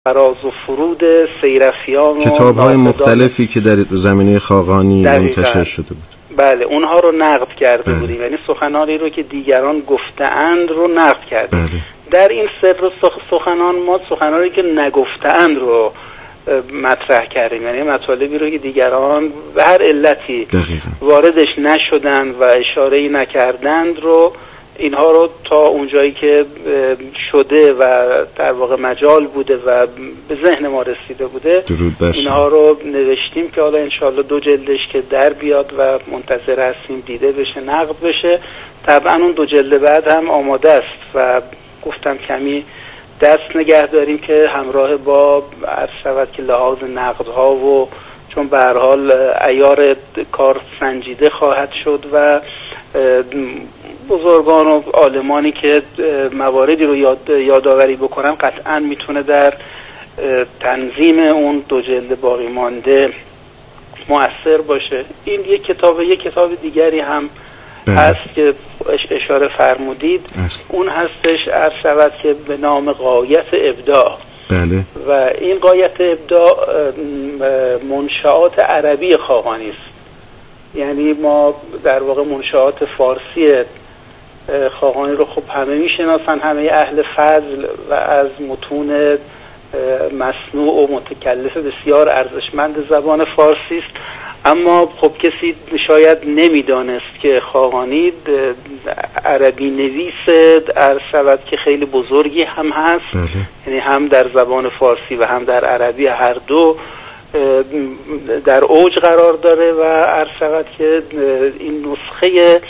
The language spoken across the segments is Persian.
فراز و فرود سیرفیان و کتاب‌های مختلفی که در زمینه خاقانی منتشر شده بود. بله، اونها رو نقد کرده بودیم، یعنی سخنانی رو که دیگران گفته‌اند رو نقد کردیم. در این سر سخنان ما سخنانی که نگفته‌اند رو مطرح کردیم، یعنی مطالبی رو که دیگران به هر علتی واردش نشدند و اشاره‌ای نکردند رو، اینها رو تا اونجایی که شده و در واقع مجال بوده و به ذهن ما رسیده بوده اینها رو نوشتیم که حالا انشاءالله 2 جلدش که در بیاد و منتظر هستیم دیده بشه، نقد بشه. طبعا اون 2 جلد بعد هم آماده است و گفتم کمی دست نگه داریم که همراه با عرض شود که لحاظ نقدها و چون به هر حال عیار کار سنجیده خواهد شد و بزرگان و عالمانی که مواردی رو یادآوری بکنن قطعا میتونه در تنظیم اون 2 جلد باقی مانده مؤثر باشه. این یک کتاب دیگری هم هست که اشاره فرمودید، اون هستش عرض شود که به نام غایت ابداع. بله. و این غایت ابداع منشآت عربی خاقانی است، یعنی ما در واقع منشآت فارسی خاقانی رو خب همه میشناسن، همه اهل فضل و از متون مصنوع و متکلف بسیار ارزشمند زبان فارسی است، اما خب کسی شاید نمیدانست که خاقانی عربی نویس عرض شود که خیلی بزرگی هم هست، یعنی هم در زبان فارسی و هم در عربی هر دو در اوج قرار داره و عرض شود که این نسخه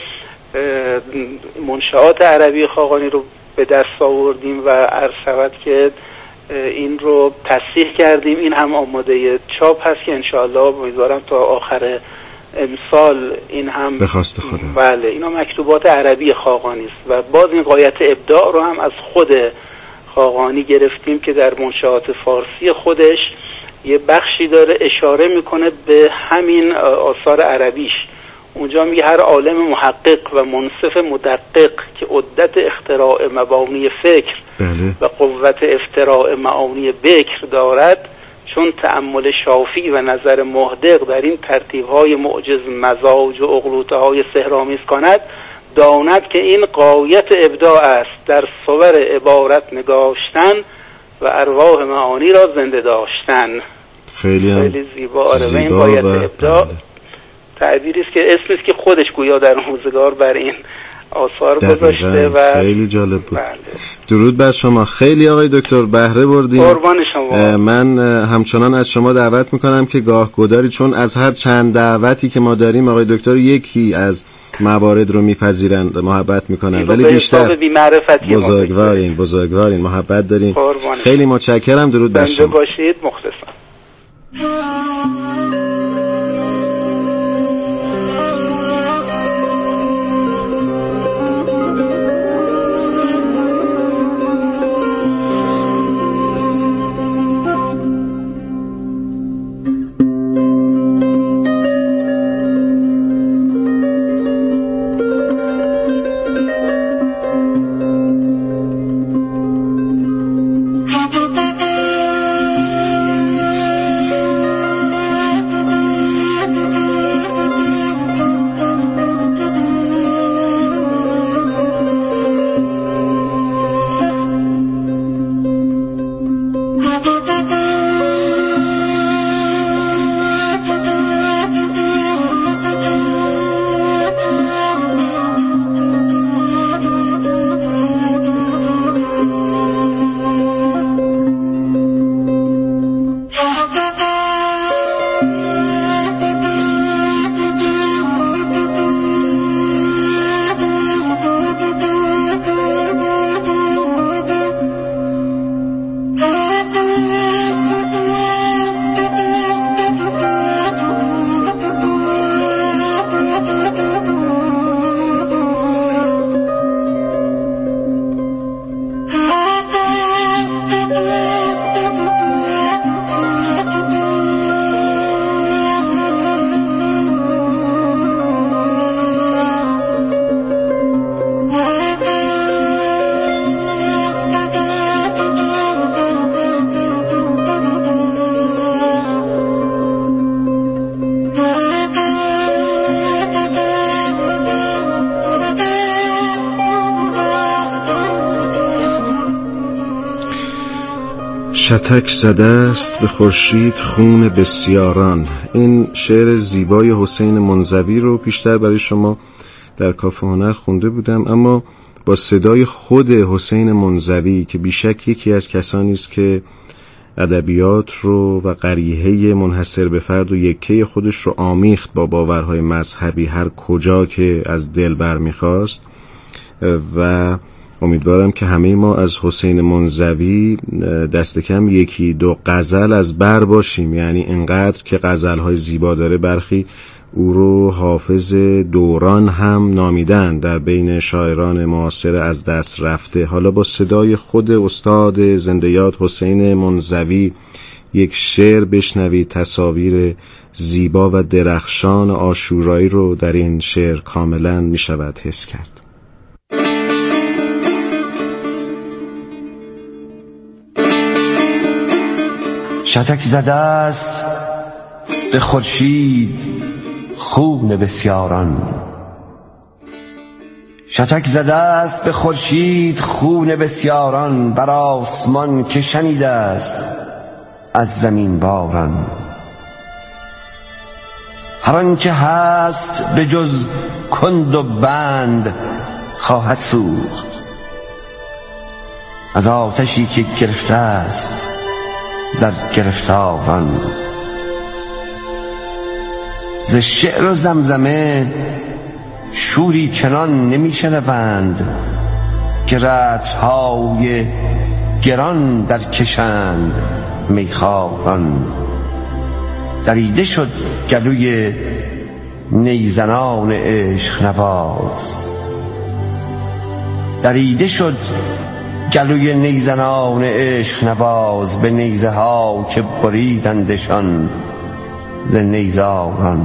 منشآت عربی خاقانی رو به دست آوردیم و عرض شود که این رو تصحیح کردیم. این هم آماده چاپ هست که انشاءالله امیدوارم تا آخر امسال این هم به خواست خدا. بله، اینا مکتوبات عربی خاقانی است و باز این غایت ابداع رو هم از خود خاقانی گرفتیم که در منشآت فارسی خودش یه بخشی داره اشاره میکنه به همین آثار عربیش. اونجا میگه هر عالم محقق و منصف مدقق که عدت اختراع مبانی فکر و قوت افتراع معانی بکر دارد، چون تأمل شافی و نظر محدق در این ترتیب‌های معجز مزاج و اغلوطه‌های سحرآمیز کند، داند که این غایت ابداع است در صور عبارت نگاشتن و ارواح معانی را زنده داشتن. خیلی زیبا. و این غایت ابداع تعبیری است که اسمی است که خودش گویا در روزگار بر این آثار گذاشته و خیلی جالب بود. بله. درود بر شما. خیلی آقای دکتر بهره بردیم. قربان شما. من همچنان از شما دعوت میکنم که گاه گداری، چون از هر چند دعوتی که ما داریم آقای دکتر یکی از موارد رو میپذیرند، محبت میکنن، ولی بیشتر بزرگوارین محبت دارین. خیلی متشکرم. درود بر شما. باشید. مخلصم. شتک زده است به خورشید خون بسیاران. این شعر زیبای حسین منزوی رو پیشتر برای شما در کافه هنر خونده بودم، اما با صدای خود حسین منزوی که بیشک یکی از کسانی است که ادبیات رو و قریحه منحصر به فرد و یکه خودش رو آمیخت با باورهای مذهبی هر کجا که از دل برمیخواست. و امیدوارم که همه ما از حسین منزوی دست کم یکی دو غزل از بر باشیم، یعنی انقدر که غزل‌های زیبا داره برخی او رو حافظ دوران هم نامیدن در بین شاعران معاصر از دست رفته. حالا با صدای خود استاد زنده یاد حسین منزوی یک شعر بشنوید. تصاویر زیبا و درخشان عاشورایی رو در این شعر کاملا می شود حس کرد. شتک زده است به خورشید خون بسیاران. شتک زده است به خورشید خون بسیاران، بر آسمان که شنیده است از زمین باران. هر آن که هست به جز کند و بند خواهد سوخت از آتشی که گرفته است در گرفتاران. ز شعر و زمزمه شوری چنان نمی شنوند که رطل‌های گران در کشند میخواران. دریده شد گلوی نیزنان عشق نواز، دریده شد گلوی نیزنان عشق نواز، به نیزه ها که بریدندشان ز نیزاران.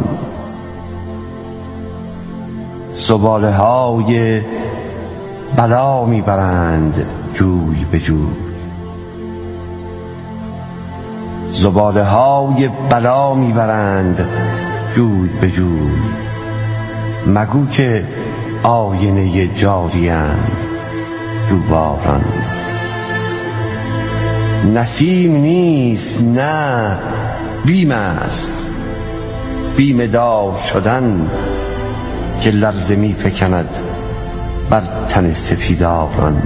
زباله های بلا میبرند جوی به جوی، زباله های بلا میبرند جوی به جوی. مگو که آینه جاریند جوباران. نسیم نیست نه بیم است، بیم دار شدن که لرزه می فکند بر تن سپیداران.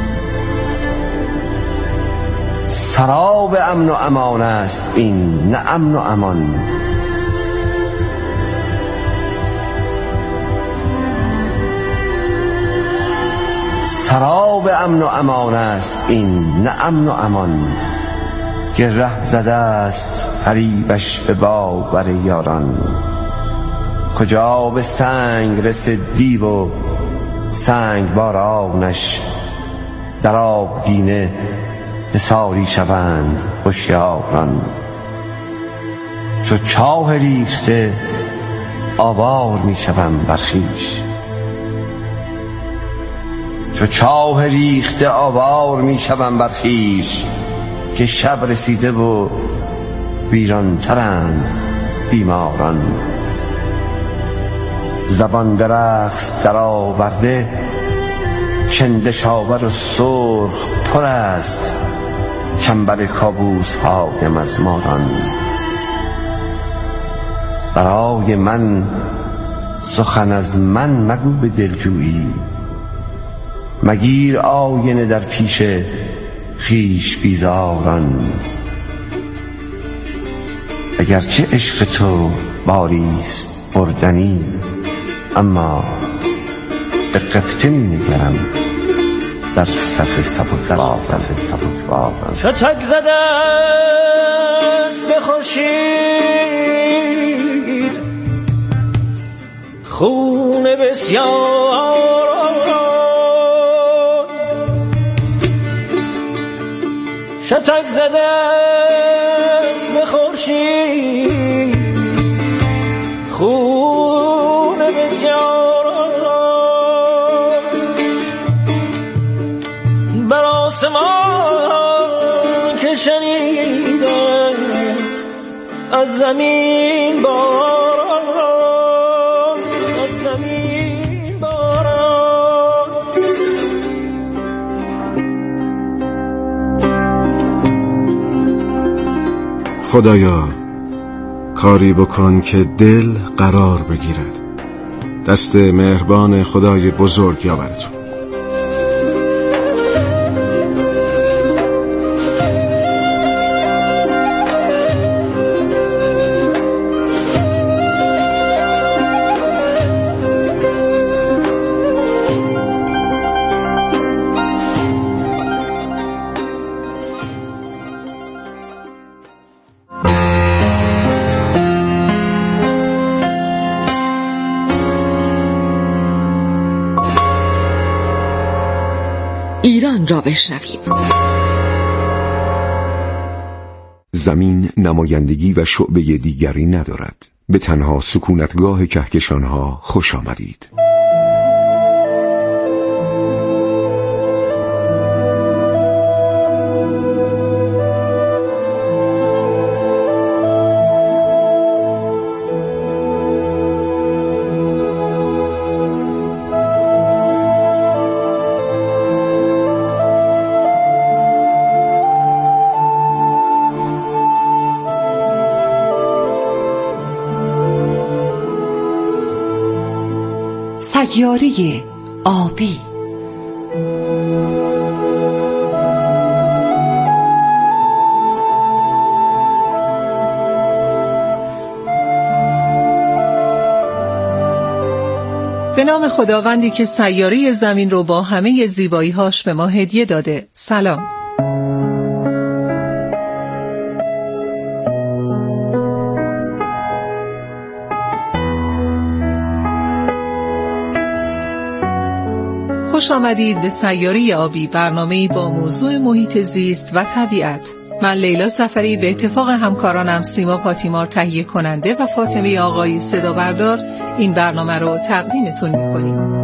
سراب امن و امان است این، نه امن و امان. سراب امن و امان است این، نه امن و امان. که ره زده است فریبش به باور یاران. کجا به سنگ رسد دیو و سنگ بارانش، در آبگینه حصاری شوند هوشیاران. چو چاه ریخته آوار می شوم بر خویش، چو چاه ریخته آوار می شوم بر خویش. که شب رسیده و ویران ترند بیماران. زبان به رقص در آورده چندشاور و سرخ پر است چنبر کابوس هایم از ماران. برای من سخن از من مگو به دلجویی، مگیر آینه در پیش خویش بیزاران. اگرچه عشق تو باریست بردنی، اما به قبطه می نگرم در صف سبکباران. شتک زده است به خورشید خون بسیار، شتک زده است به خورشید خون بسیار، بر آسمان که شنیده است از زمین باران، از زمین باران. خدایا کاری بکن که دل قرار بگیرد. دست مهربان خدای بزرگ یاورتون. ایران را بشنویم. زمین نمایندگی و شعبه دیگری ندارد. به تنها سکونتگاه کهکشانها خوش آمدید. سیاره آبی. به نام خداوندی که سیاره زمین رو با همه زیبایی‌هاش به ما هدیه داده. سلام. خوش آمدید به سیاره آبی، برنامه‌ای با موضوع محیط زیست و طبیعت. من لیلا سفری به اتفاق همکارانم سیما پاتیمار تهیه کننده و فاطمه آقایی صدا بردار این برنامه رو تقدیمتون می‌کنیم.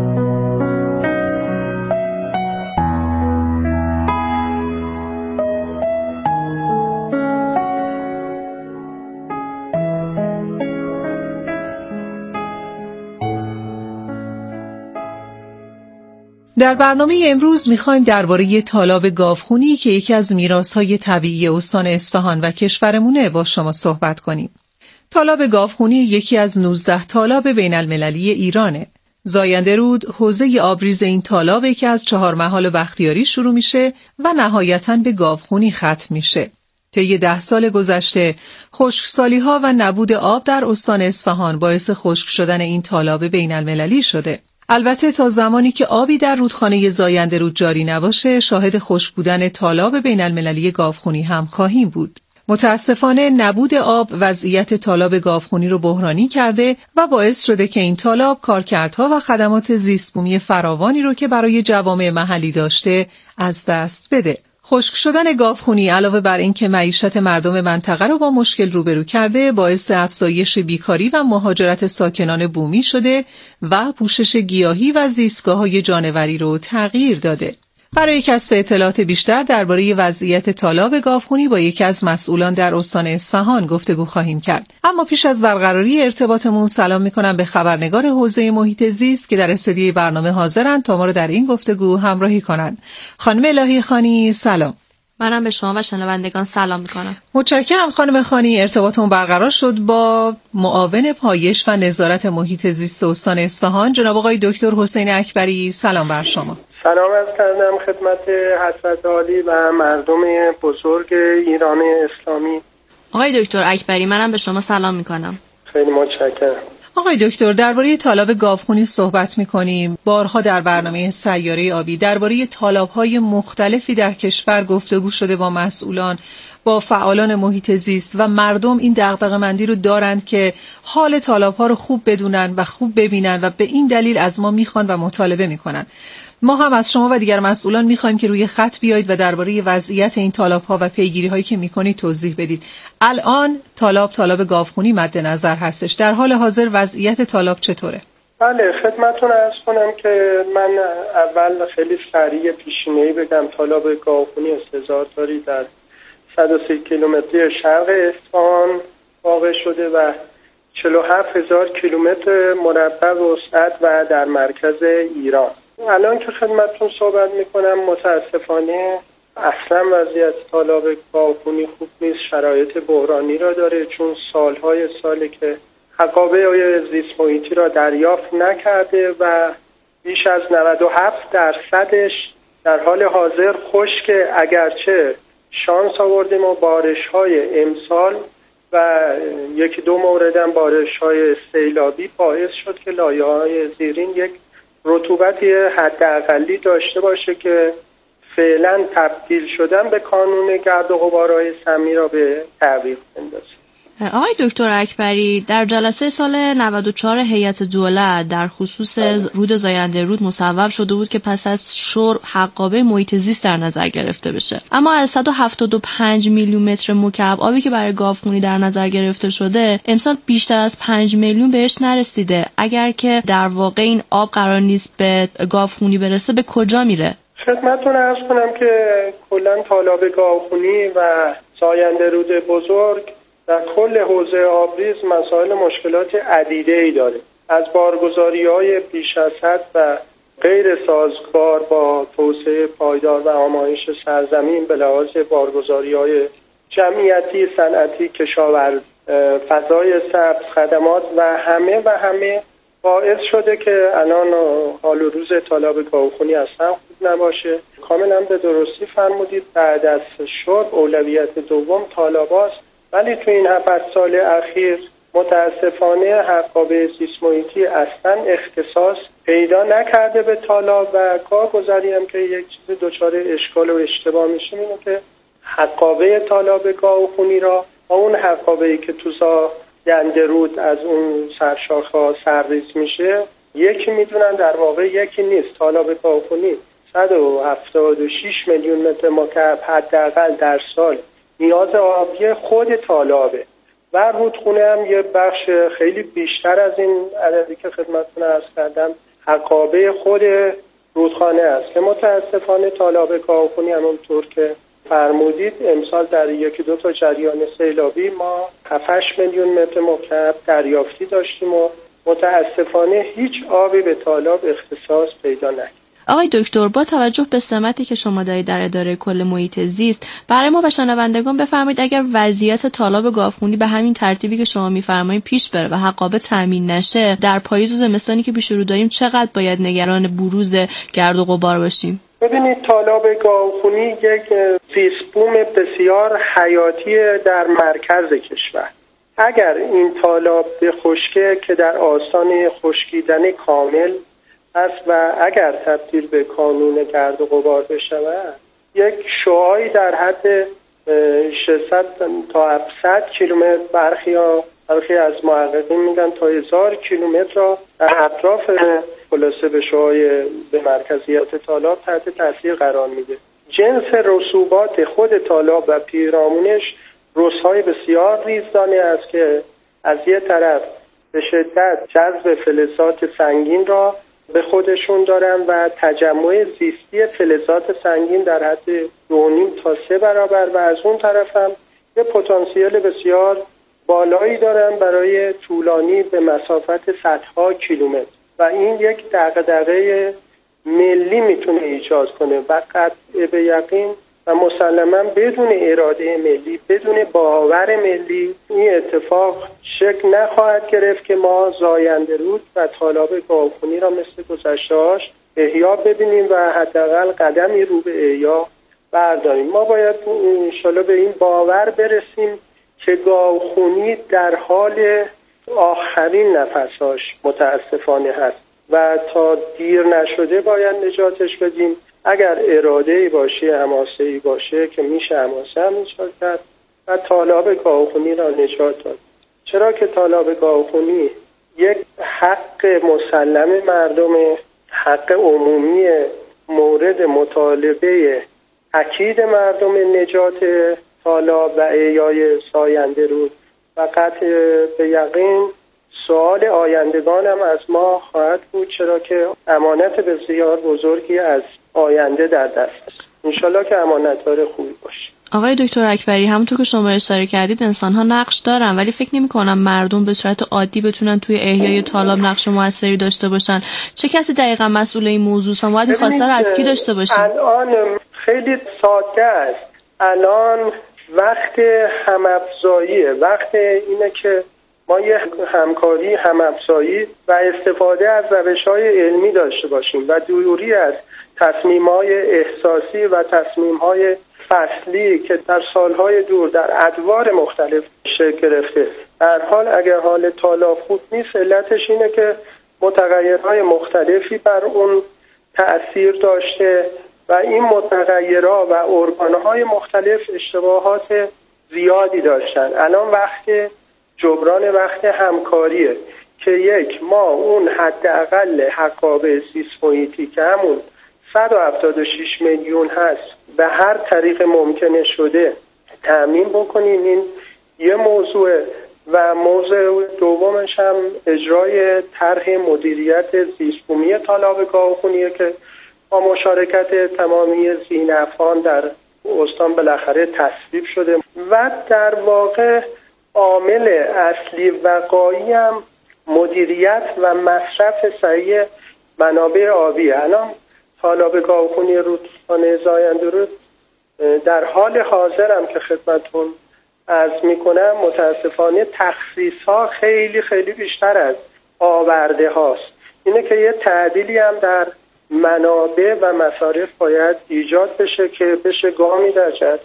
در برنامه امروز می‌خوایم درباره تالاب گاوخونی که یکی از میراث‌های طبیعی استان اصفهان و کشورمونه با شما صحبت کنیم. تالاب گاوخونی یکی از 19 تالاب بین‌المللی ایرانه. زاینده رود حوزه آبریز این تالابه که از 4 محال بختیاری شروع میشه و نهایتاً به گاوخونی ختم میشه. طی 10 سال گذشته خشکسالی‌ها و نبود آب در استان اصفهان باعث خشک شدن این تالاب بین‌المللی شده. البته تا زمانی که آبی در رودخانه زاینده رود جاری نباشه شاهد خشک بودن تالاب بین‌المللی گاوخونی هم خواهیم بود. متاسفانه نبود آب وضعیت تالاب گاوخونی رو بحرانی کرده و باعث شده که این تالاب کارکردها و خدمات زیستبومی فراوانی رو که برای جوامع محلی داشته از دست بده. خشک شدن گاوخونی علاوه بر این که معیشت مردم منطقه رو با مشکل روبرو کرده، باعث افزایش بیکاری و مهاجرت ساکنان بومی شده و پوشش گیاهی و زیستگاه‌های جانوری رو تغییر داده. برای کسب اطلاعات بیشتر درباره وضعیت تالاب گاوخونی با یکی از مسئولان در استان اصفهان گفتگو خواهیم کرد. اما پیش از برقراری ارتباطمون سلام می‌کنم به خبرنگار حوزه محیط زیست که در استودیوی برنامه حاضرند تا ما رو در این گفتگو همراهی کنند. خانم الهی خانی سلام. منم به شما و شنوندگان سلام می‌کنم. متشکرم خانم خانی. ارتباطمون برقرار شد با معاون پایش و نظارت محیط زیست استان اصفهان جناب آقای دکتر حسین اکبری. سلام بر شما. سلام عرض کردم خدمت حضرت عالی و مردم بزرگ ایران اسلامی. آقای دکتر اکبری منم به شما سلام میکنم. خیلی متشکرم. آقای دکتر درباره تالاب گاوخونی صحبت میکنیم. بارها در برنامه سیاره آبی درباره تالاب‌های مختلفی در کشور گفتگو شده با مسئولان، با فعالان محیط زیست و مردم این دغدغه‌مندی رو دارند که حال تالاب‌ها رو خوب بدونن و خوب ببینن و به این دلیل از ما میخوان و مطالبه میکنن. ما هم از شما و دیگر مسئولان میخوایم که روی خط بیایید و درباره وضعیت این تالاب‌ها و پیگیری‌هایی که میکنید توضیح بدید. الان تالاب گاوخونی مد نظر هستش. در حال حاضر وضعیت تالاب چطوره؟ بله خدمتتون عرض کنم که من اول خیلی سریع پیشینه‌ای بگم. تالاب گاوخونی استزارتاری در 130 کیلومتری شرق اصفهان واقع شده و 47,000 کیلومتر مربع وسعت و در مرکز ایران. الان که خدمتتون صحبت میکنم متاسفانه اصلا وضعیت تالاب گاوخونی خوب نیست، شرایط بحرانی را داره، چون سالهای سالی که حقابه زیست محیطی را دریافت نکرده و بیش از 97% در حال حاضر خشک. اگرچه شانس آوردیم و بارش‌های امسال و یکی دو موردم بارش‌های سیلابی باعث شد که لایه‌های زیرین یک رطوبتی حداقلی داشته باشه که فعلا تبدیل شدن به کانون گرد و غبارهای سمی را به تعویق بندازه. آقای دکتر اکبری، در جلسه سال 94 هیئت دولت در خصوص رود زاینده رود مصوب شده بود که پس از شرب حقابه محیط زیست در نظر گرفته بشه، اما از 175 میلیون متر مکعب آبی که برای گاوخونی در نظر گرفته شده امسال بیشتر از 5 میلیون بهش نرسیده. اگر که در واقع این آب قرار نیست به گاوخونی برسه، به کجا میره؟ خدمتتون عرض کنم که کلا تالاب گاوخونی و زاینده رود بزرگ در کل حوزه آبریز مسائل مشکلات عدیده‌ای داره، از بارگذاری‌های بیش از حد و غیر سازگار با توسعه پایدار و آمایش سرزمین به لحاظ بارگذاری‌های جمعیتی، صنعتی، کشاورزی، فضای سبز، خدمات و همه باعث شده که الان حال و روز تالاب گاوخونی اصلا خوب نباشه. کاملا به درستی فرمودید، بعد از شرب اولویت دوم تالاباست، ولی تو این 7 سال اخیر متاسفانه حقابه زیست محیطی اصلا اختصاص پیدا نکرده به تالاب و کار گذاری هم که یک چیز دچار اشکال و اشتباه میشه اینه که حقابه تالاب گاوخونی را با اون حقابه‌ای که تو زاینده رود از اون سرشاخه‌ها سرریز میشه یکی میدونن، در واقع یکی نیست. تالاب گاوخونی 176 میلیون متر مکعب حداقل در سال نیاز آبی خود تالابه و رودخونه هم یه بخش خیلی بیشتر از این عددی که خدمتتون عرض کردم حقابه خود رودخانه است که متاسفانه تالاب گاوخونی همونطور که فرمودید امسال در یکی دو تا جریان سیلابی ما 7 میلیون متر مکعب دریافتی داشتیم و متاسفانه هیچ آبی به تالاب اختصاص پیدا نکرد. آقای دکتر، با توجه به سمتی که شما دارید در اداره کل محیط زیست، برای ما و شنوندگان بفرمایید اگر وضعیت تالاب گاوخونی به همین ترتیبی که شما میفرمایید پیش بره و حقابه تامین نشه، در پاییز و زمستانی که پیش رو داریم چقدر باید نگران بروز گرد و غبار باشیم؟ ببینید، تالاب گاوخونی یک زیست بوم بسیار حیاتی در مرکز کشور. اگر این تالاب به خشکه که در آستانه خشکیدن کامل است و اگر تبدیل به کانون گرد و غبار بشود، یک شعاعی در حد 600 تا 700 کیلومتر، برخی از محققین میگن تا 1000 کیلومتر را در اطراف خلاصه به شعاع به مرکزیت تالاب تحت تاثیر قرار میده. جنس رسوبات خود تالاب و پیرامونش رسهای بسیار ریزدانه است که از یک طرف به شدت جذب فلزات سنگین را به خودشون دارن و تجمع زیستی فلزات سنگین در حد 2.5 تا 3 برابر و از اون طرف هم یه پتانسیل بسیار بالایی دارن برای طولانی به مسافت صدها کیلومتر و این یک دغدغه ملی میتونه ایجاد کنه و قطع به یقین و مسلما بدون اراده ملی، بدون باور ملی این اتفاق شکل نخواهد گرفت که ما زاینده رود و تالاب گاوخونی را مثل گذشته‌هاش احیا ببینیم و حداقل قدمی رو به احیا برداریم. ما باید انشالله به این باور برسیم که گاوخونی در حال آخرین نفساش متاسفانه هست و تا دیر نشده باید نجاتش بدیم. اگر اراده‌ای باشه، حماسه‌ای باشه که میشه حماسه هم نجات کرد و تالاب گاوخونی را نجات داد. چرا که تالاب گاوخونی یک حق مسلم مردم، حق عمومی مورد مطالبه اکید مردم نجات تالاب و احیای زاینده رود و قطع به یقین سوال آیندگان هم از ما خواهد بود، چرا که امانت بسیار بزرگی از آینده در دست است. انشالله که امانتدار خوبی باشه. آقای دکتر اکبری، همونطور که شما اشاره کردید انسان‌ها نقش دارن، ولی فکر نمی‌کنم مردم به صورت عادی بتونن توی احیای تالاب نقش موثری داشته باشن. چه کسی دقیقاً مسئول این موضوع است و باید این خواسته رو از کی داشته باشیم؟ الان خیلی ساده است. الان وقت هم‌افزاییه، وقت اینه که ما یه همکاری، هم‌افزایی و استفاده از روش‌های علمی داشته باشیم و دوری از تصمیم‌های احساسی و تصمیم‌های فصلی که در سالهای دور در ادوار مختلف شکل گرفته. در حال اگر حال تالاب خوب نیست، علتش اینه که متغیرهای مختلفی بر اون تأثیر داشته و این متغیرها و ارگانهای مختلف اشتباهات زیادی داشتن. الان وقت جبران، وقت همکاریه که ما اون حداقل حقابه زیست محیطی که همون 176 میلیون هست به هر طریق ممکنه شده تأمین بکنیم. این یه موضوع و موضوع دومش هم اجرای طرح مدیریت زیست‌بومی تالاب گاوخونیه که با مشارکت تمامی ذی‌نفعان در استان بالاخره تصویب شده و در واقع عامل اصلی وقایی هم مدیریت و مصرف صحیح منابع آبی. الان تالاب گاوخونی رودخانه زاینده‌رود در حال حاضر هم که خدمتتون عرض میکنم متاسفانه تخصیص‌ها خیلی خیلی بیشتر از آورده هاست. اینه که یه تعدیلی هم در منابع و مصارف باید ایجاد بشه که بشه گامی در جهت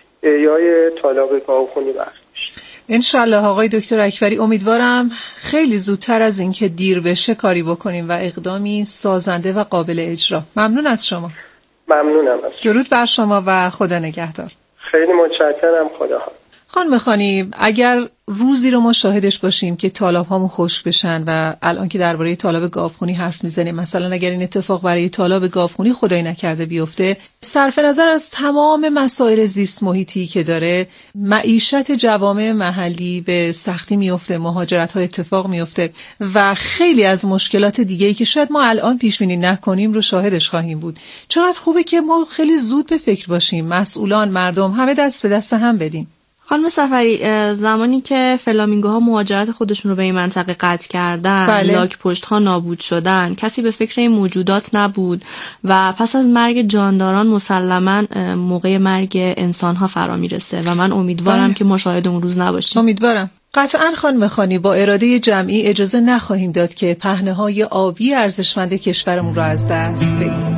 احیای تالاب گاوخونی برداشت. انشالله آقای دکتر اکبری، امیدوارم خیلی زودتر از این که دیر بشه کاری بکنیم و اقدامی سازنده و قابل اجرا. ممنون از شما. ممنونم از شما. درود بر شما و خدا نگهدار. خیلی متشکرم. خدا حافظ. خانم خانی، اگر روزی رو ما شاهدش باشیم که تالاب هامون خشک بشن و الان که درباره تالاب گاوخونی حرف میزنیم، مثلا اگر این اتفاق برای تالاب گاوخونی خدای نکرده بیفته، صرف نظر از تمام مسائل زیست محیطی که داره، معیشت جوامع محلی به سختی میفته، مهاجرت ها اتفاق میفته و خیلی از مشکلات دیگه‌ای که شاید ما الان پیش بینی نکنیم رو شاهدش خواهیم بود. چقدر خوبه که ما خیلی زود به فکر باشیم، مسئولان، مردم همه دست به دست هم بدیم. خانم صفری، زمانی که فلامینگوها مهاجرت خودشون رو به این منطقه قطع کردن، لاک پشت ها نابود شدن، کسی به فکر این موجودات نبود و پس از مرگ جانداران مسلماً موقع مرگ انسان ها فرا میرسه و من امیدوارم که ما شاهد اون روز نباشیم. امیدوارم. قطعاً خانم خانی، با اراده جمعی اجازه نخواهیم داد که پهنه‌های آبی ارزشمند کشورمون رو از دست بدیم.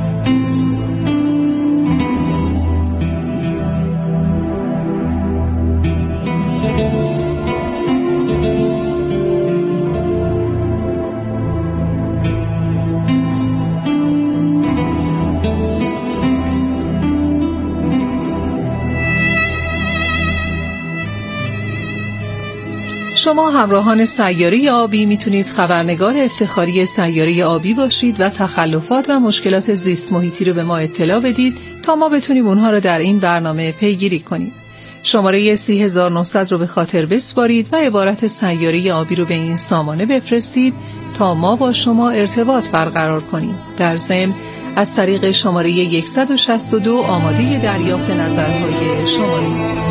شما همراهان سیاره آبی میتونید خبرنگار افتخاری سیاره آبی باشید و تخلفات و مشکلات زیست محیطی رو به ما اطلاع بدید تا ما بتونیم اونها رو در این برنامه پیگیری کنیم. شماره 30900 رو به خاطر بسپارید و عبارت سیاره آبی رو به این سامانه بفرستید تا ما با شما ارتباط برقرار کنیم. در ضمن از طریق شماره 162 آماده دریافت نظرهای شمایید.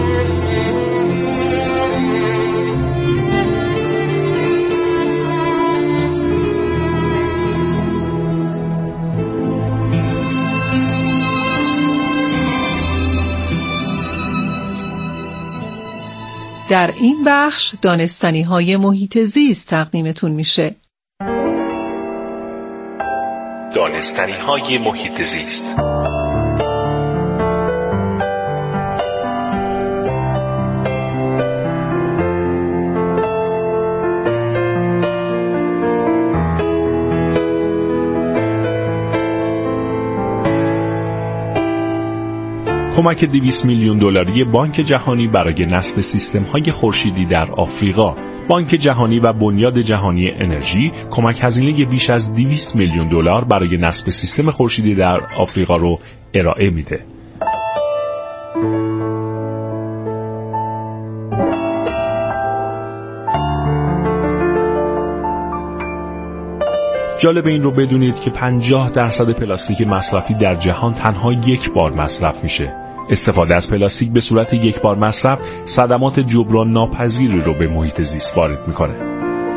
در این بخش دانستنی‌های محیط زیست تقدیمتون میشه. دانستنی‌های محیط زیست. کمک 200 میلیون دلاری بانک جهانی برای نصب سیستم‌های خورشیدی در آفریقا. بانک جهانی و بنیاد جهانی انرژی کمک هزینه بیش از 200 میلیون دلار برای نصب سیستم خورشیدی در آفریقا رو ارائه میده. جالب این رو بدونید که 50% پلاستیک مصرفی در جهان تنها یک بار مصرف میشه. استفاده از پلاستیک به صورت یک بار مصرف صدمات جبران ناپذیری رو به محیط زیست وارد میکنه.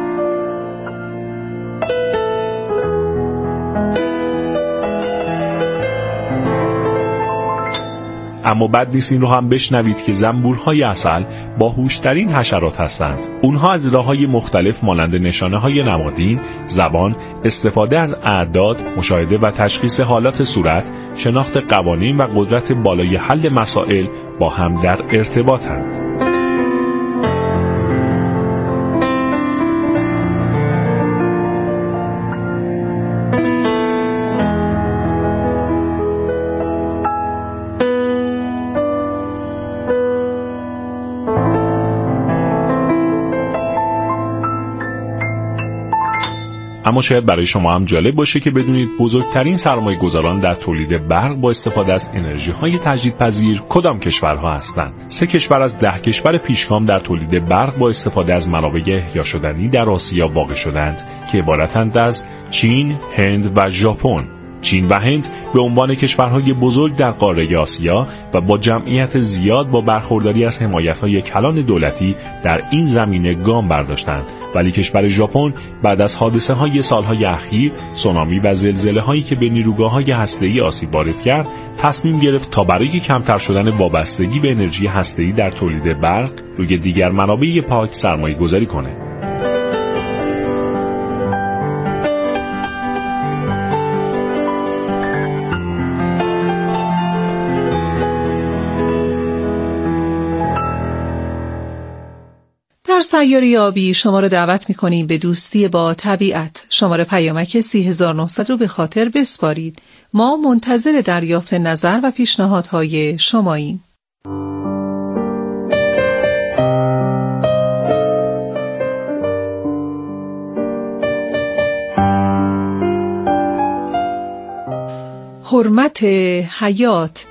اما بد نیست این رو هم بشنوید که زنبورهای عسل باهوشترین حشرات هستند. اونها از راه‌های مختلف مانند نشانه‌های نمادین، زبان، استفاده از اعداد، مشاهده و تشخیص حالات صورت، شناخت قوانین و قدرت بالای حل مسائل با هم در ارتباطند. اما شاید برای شما هم جالب باشه که بدونید بزرگترین سرمایه گذاران در تولید برق با استفاده از انرژی های تجدیدپذیر کدام کشورها هستند؟ 3 کشور از 10 کشور پیشگام در تولید برق با استفاده از منابع احیا شدنی در آسیا واقع شدند که عبارتند از چین، هند و ژاپن. چین و هند به عنوان کشورهای بزرگ در قاره آسیا و با جمعیت زیاد با برخورداری از حمایت‌های کلان دولتی در این زمینه گام برداشتند، ولی کشور ژاپن بعد از حادثه‌های سالهای اخیر، سونامی و زلزله‌هایی که به نیروگاه‌های هسته‌ای آسیب وارد کرد، تصمیم گرفت تا برای کمتر شدن وابستگی به انرژی هسته‌ای در تولید برق روی دیگر منابع پاک سرمایه‌گذاری کنه. در سیاره آبی شما را دعوت می‌کنیم به دوستی با طبیعت. شماره پیامک 30900 رو به خاطر بسپارید. ما منتظر دریافت نظر و پیشنهادهای شماییم. حرمت حیات.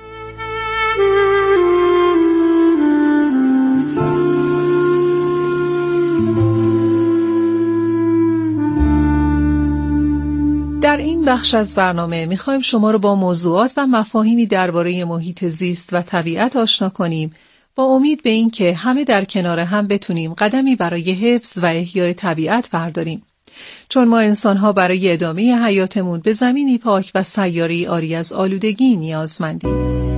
در این بخش از برنامه می‌خوایم شما رو با موضوعات و مفاهیمی درباره محیط زیست و طبیعت آشنا کنیم با امید به این که همه در کنار هم بتونیم قدمی برای حفظ و احیای طبیعت برداریم. چون ما انسان‌ها برای ادامه حیاتمون به زمینی پاک و سیاره‌ای عاری از آلودگی نیازمندیم.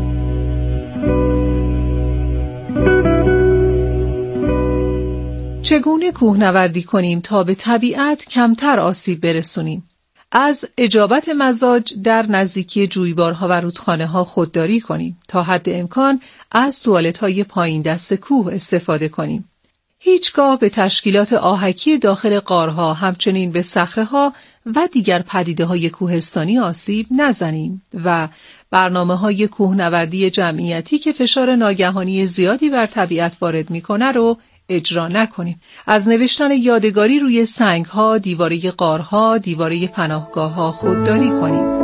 چگونه کوهنوردی کنیم تا به طبیعت کمتر آسیب برسونیم؟ از اجابت مزاج در نزدیکی جویبارها و رودخانه‌ها خودداری کنیم تا حد امکان از توالت‌های پایین دست کوه استفاده کنیم. هیچگاه به تشکیلات آهکی داخل غارها، همچنین به صخره‌ها و دیگر پدیده‌های کوهستانی آسیب نزنیم و برنامه‌های کوهنوردی جمعیتی که فشار ناگهانی زیادی بر طبیعت وارد می‌کنه رو اجرا نکنیم. از نوشتن یادگاری روی سنگ‌ها، دیواره غارها، دیواره پناهگاه‌ها خودداری کنیم.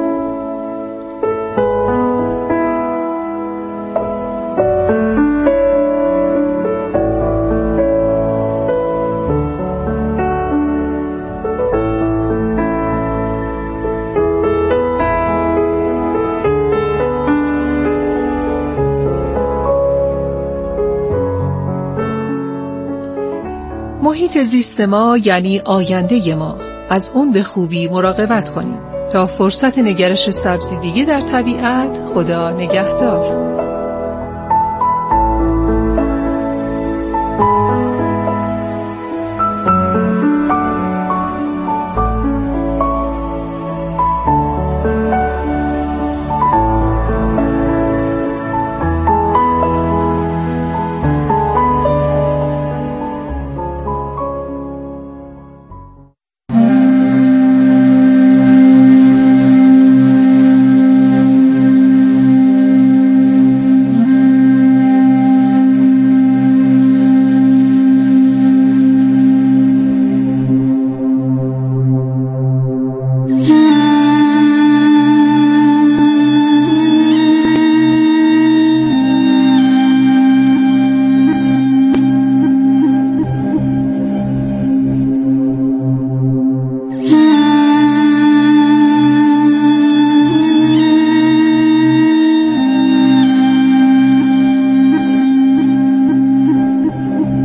محیط زیست ما یعنی آینده ما. از اون به خوبی مراقبت کنیم. تا فرصت نگرش سبزی دیگه در طبیعت، خدا نگهدار.